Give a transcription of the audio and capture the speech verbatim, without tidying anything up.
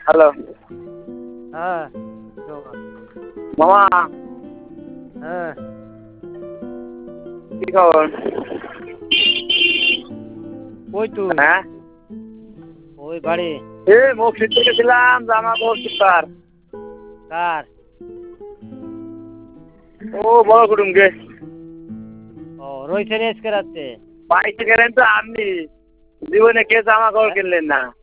Hello হ্যাঁ মামা হ্যাঁ কি খবর? কই তুই? হ্যাঁ ওই বাড়ি। এ মসজিদ থেকে গেছিলাম জামা কাপড় সুপার। কার? ও বড় কুটুমকে। ও রয়েছে আজকে রাতে। পাইতে গেলেন তো আপনি, জীবনে কে জামা কাপড় কিনলেন না?